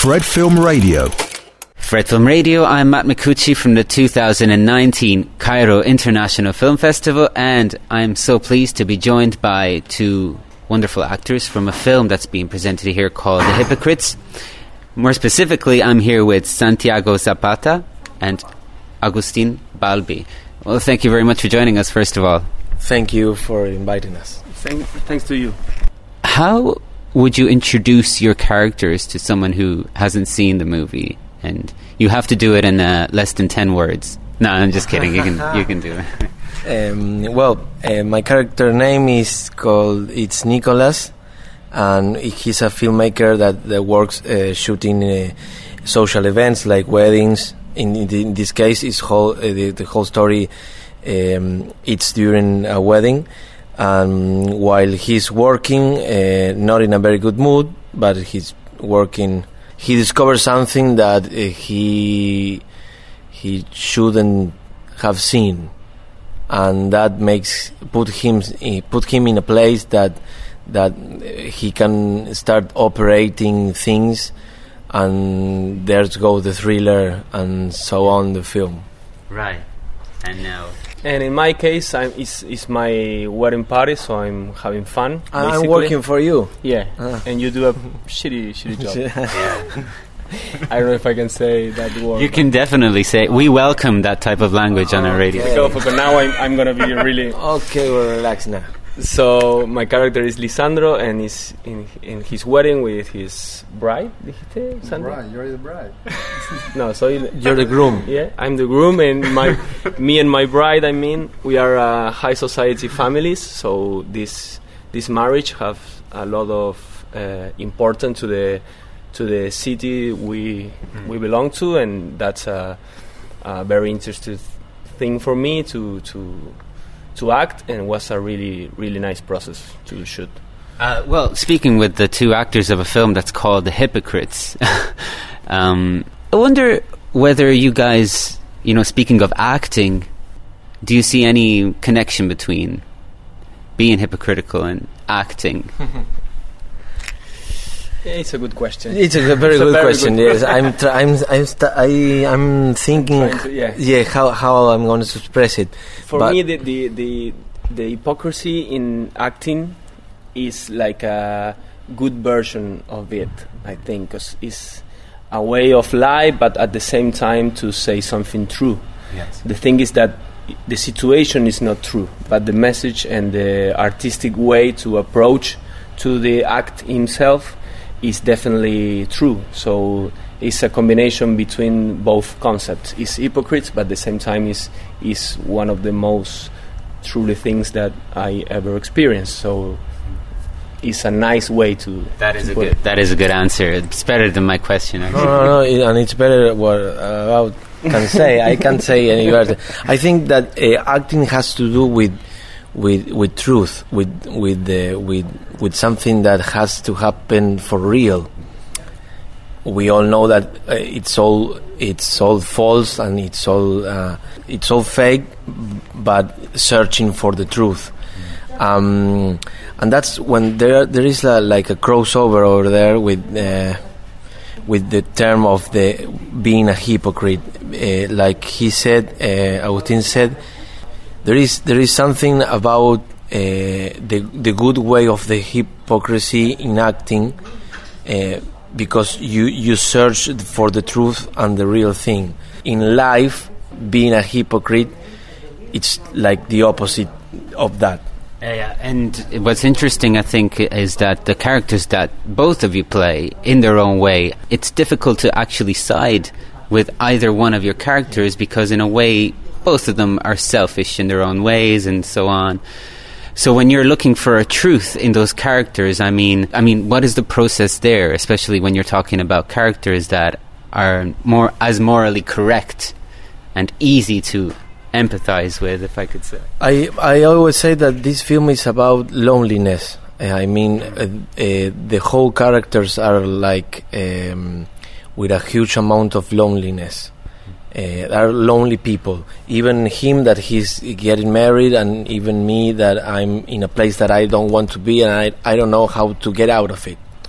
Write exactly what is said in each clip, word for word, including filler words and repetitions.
Fred Film Radio. Fred Film Radio, I'm Matt Micucci from the two thousand nineteen Cairo International Film Festival, and I'm so pleased to be joined by two wonderful actors from a film that's being presented here called The Hypocrites. More specifically, I'm here with Santiago Zapata and Agustin Balbi. Well, thank you very much for joining us, first of all. Thank you for inviting us. Thank, thanks to you. How would you introduce your characters to someone who hasn't seen the movie? And you have to do it in uh, less than ten words. No, I'm just kidding. You can you can do it. Um, well, uh, my character name is called it's Nicholas, and he's a filmmaker that, that works uh, shooting uh, social events like weddings. In, in this case, it's whole uh, the, the whole story. Um, it's during a wedding, and while he's working, uh, not in a very good mood, but he's working. He discovers something that uh, he he shouldn't have seen, and that makes put him put him in a place that that he can start operating things, and there's go the thriller and so on the film. Right, and now. And in my case, I'm, it's, it's my wedding party, so I'm having fun. I'm basically. working for you. Yeah, ah. And you do a shitty, shitty job. Yeah. I don't know if I can say that word. You can definitely say. We welcome that type of language oh, on our radio. Okay. So, but now I'm, I'm going to be really... Okay, we'll relax now. So my character is Lisandro, and he's in in his wedding with his bride. Dijiste, Sandro? Bride, you're the bride. No, so you're the groom. Yeah, I'm the groom, and my me and my bride. I mean, we are uh, high society families. So this this marriage have a lot of uh, importance to the to the city we mm. we belong to, and that's a, a very interesting thing for me to to. to act, and was a really, really nice process to shoot. Uh, well, speaking with the two actors of a film that's called The Hypocrites, um, I wonder whether you guys, you know, speaking of acting, do you see any connection between being hypocritical and acting? It's a good question. It's a very, it's good, a very question, good question. Yes, I'm, tra- I'm, I'm, st- I, I'm thinking, to, yeah, yeah, how how I'm going to express it. For but me, the, the the the hypocrisy in acting is like a good version of it. I think, 'cause it's a way of lie, but at the same time to say something true. Yes. The thing is that the situation is not true, but the message and the artistic way to approach to the act himself is definitely true. So it's a combination between both concepts. It's hypocrites, but at the same time is is one of the most truly things that I ever experienced. So it's a nice way to. That is to a put good. it. That is a good answer. It's better than my question. Actually. No, no, no, it, and it's better what uh, I can say. I can't say any better. I think that uh, acting has to do with. With with truth, with with uh, with with something that has to happen for real. We all know that uh, it's all it's all false and it's all uh, it's all fake, but searching for the truth. Um, and that's when there there is a, like a crossover over there with uh, with the term of the being a hypocrite. Uh, like he said, uh, Agustin said. There is there is something about uh, the the good way of the hypocrisy in acting, uh, because you you search for the truth and the real thing. In life, being a hypocrite, it's like the opposite of that. Uh, yeah, and what's interesting, I think, is that the characters that both of you play in their own way, it's difficult to actually side with either one of your characters because, in a way, both of them are selfish in their own ways and so on. So when you're looking for a truth in those characters, I mean, I mean, what is the process there, especially when you're talking about characters that are more as morally correct and easy to empathize with, if I could say? I I always say that this film is about loneliness. Uh, I mean, uh, uh, the whole characters are like um, with a huge amount of loneliness. Uh, are lonely people. Even him that he's getting married, and even me that I'm in a place that I don't want to be, and I I don't know how to get out of it.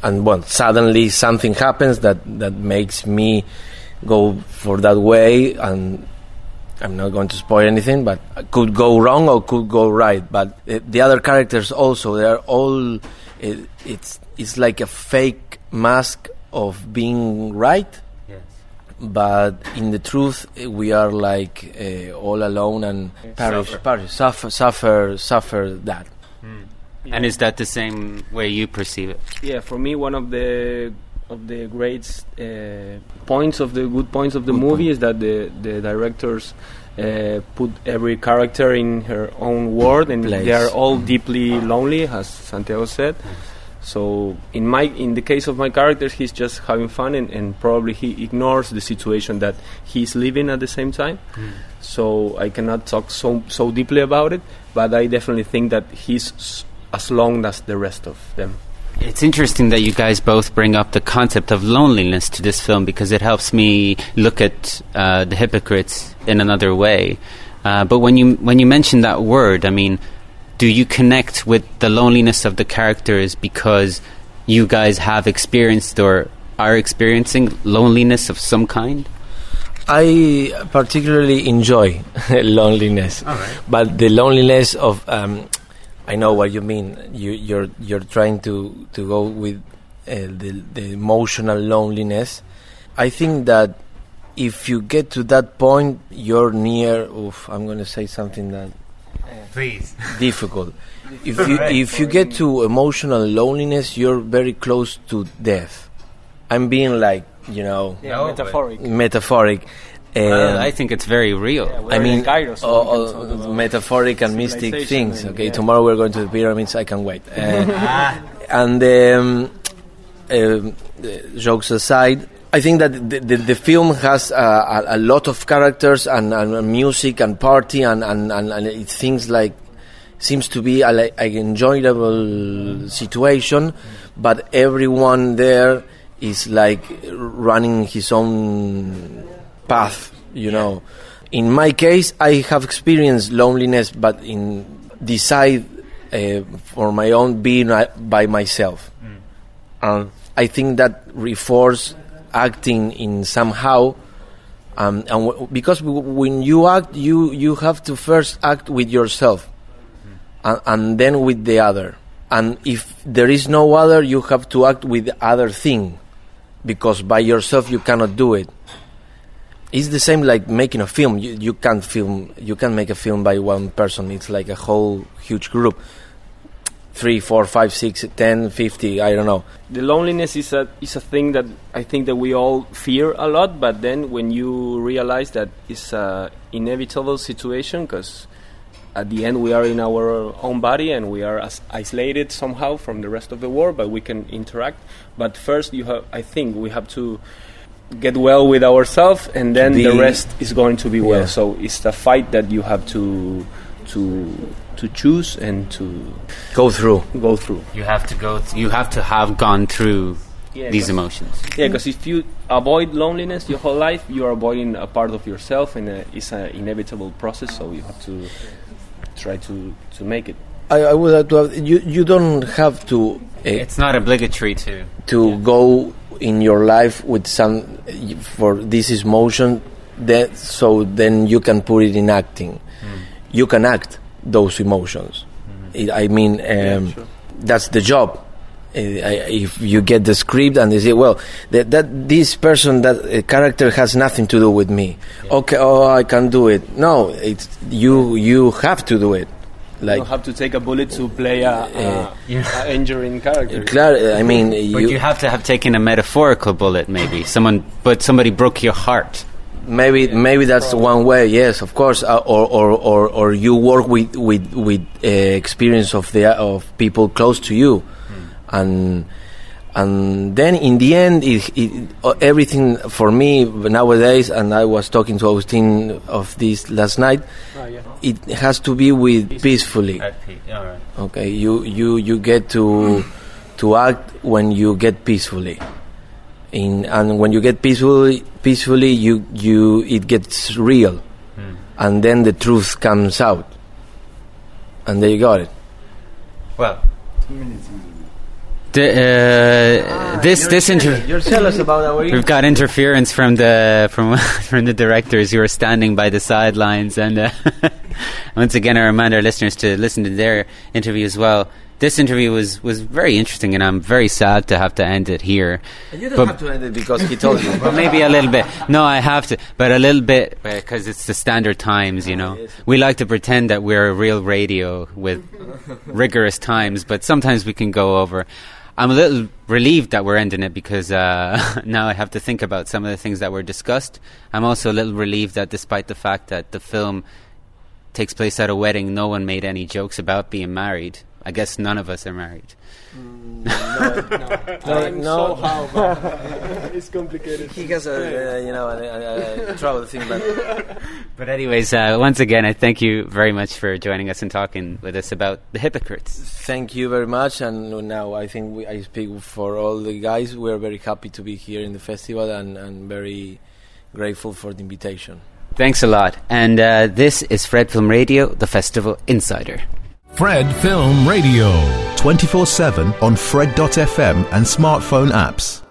and well, suddenly something happens that that makes me go for that way, and I'm not going to spoil anything, but it could go wrong or could go right. But uh, the other characters also, they are all, it, it's it's like a fake mask of being right. Yes. But in the truth, uh, we are like uh, all alone and perish, Suffer. perish, suffer, suffer, suffer that. And is that the same way you perceive it? Yeah, for me, one of the of the great uh, points of the good points of the Good movie point. is that the the directors uh, put every character in her own world, and Place. they are all deeply lonely, as Santiago said. So in my in the case of my character, he's just having fun, and, and probably he ignores the situation that he's living at the same time. Mm. So I cannot talk so so deeply about it, but I definitely think that he's s- as long as the rest of them. It's interesting that you guys both bring up the concept of loneliness to this film, because it helps me look at uh, the hypocrites in another way. Uh, but when you when you mention that word, I mean, do you connect with the loneliness of the characters because you guys have experienced or are experiencing loneliness of some kind? I particularly enjoy loneliness, All right. but the loneliness of um, I know what you mean. You, you're you're trying to, to go with uh, the the emotional loneliness. I think that if you get to that point, you're near. Oof, I'm going to say something that Please. difficult. If you if you get to emotional loneliness, you're very close to death. I'm being like, you know, Yeah, No, metaphoric. metaphoric. Well, Um, I think it's very real. I mean, Cairo, so all, we can all talk about metaphoric and mystic civilization things. and- Okay, yeah. tomorrow we're going to the pyramids. I can wait. Uh, and um, um, uh, jokes aside, I think that the, the, the film has uh, a, a lot of characters and, and music and party and and, and, and it things like seems to be a, like, an enjoyable situation, but everyone there is like running his own path, you know. In my case, I have experienced loneliness, but in decide uh, for my own being uh, by myself. Mm. Um, I think that reinforces acting in somehow, um, and w- because w- when you act, you you have to first act with yourself, mm. and, and then with the other. And if there is no other, you have to act with the other thing, because by yourself you cannot do it. It's the same like making a film. You, you can't film. You can't make a film by one person. It's like a whole huge group. Three, four, five, six, ten, fifty. I don't know. The loneliness is a is a thing that I think that we all fear a lot. But then when you realize that it's a inevitable situation, because at the end we are in our own body and we are as isolated somehow from the rest of the world, but we can interact. But first, you have. I think we have to get well with ourselves, and then Be- the rest is going to be well. Yeah. So it's a fight that you have to to to choose and to Go through. go through. You have to go. Th- you have to have gone through Yeah, these 'cause- emotions. Yeah, because if you avoid loneliness your whole life, you are avoiding a part of yourself, and uh, it's an inevitable process. So you have to try to to make it. I, I would like to have, you. You don't have to uh, It's not obligatory to. to go in your life with some for this emotion. That so then you can put it in acting. You can act those emotions. It, I mean, um, sure. that's the job. Uh, I- if you get the script and they say, well, that, that this person, that uh, character has nothing to do with me. Okay, oh, I can do it. No, it's you. You have to do it. You Like, don't have to take a bullet to play a, a, Yeah. a injuring character. clar- I mean, But you, you have to have taken a metaphorical bullet, maybe. Someone, but somebody broke your heart. maybe maybe that's one way. Yes, of course. Uh, or, or or or you work with with with uh, experience of the of people close to you, and and then in the end, it, it, uh, everything for me nowadays. And I was talking to Agustin of this last night. Ah, yeah. It has to be with peacefully. All right. Okay, you you you get to to act when you get peacefully. In, and when you get peacefully, peacefully, you you it gets real, and then the truth comes out, and there you got it. Well, The, uh, ah, this this interview. You're jealous about our. We've got interference from the from from the directors who are standing by the sidelines, and uh, once again, I remind our listeners to listen to their interview as well. This interview was, was very interesting, and I'm very sad to have to end it here. And you don't but have to end it because he told you. Well, maybe a little bit. No, I have to, but a little bit because it's the Standard Times, you know. We like to pretend that we're a real radio with rigorous times, but sometimes we can go over. I'm a little relieved that we're ending it because uh, now I have to think about some of the things that were discussed. I'm also a little relieved that despite the fact that the film takes place at a wedding, no one made any jokes about being married. I guess none of us are married. Mm, no, no, no, no. So how, but it's complicated. He has a, uh, you know, a, a, a trouble thing, but. But anyways, uh, once again, I thank you very much for joining us and talking with us about The Hypocrites. Thank you very much, and now I think we, I speak for all the guys. We're very happy to be here in the festival, and, and very grateful for the invitation. Thanks a lot. And uh, this is Fred Film Radio, the Festival Insider. Fred Film Radio. twenty-four seven on Fred dot f m and smartphone apps.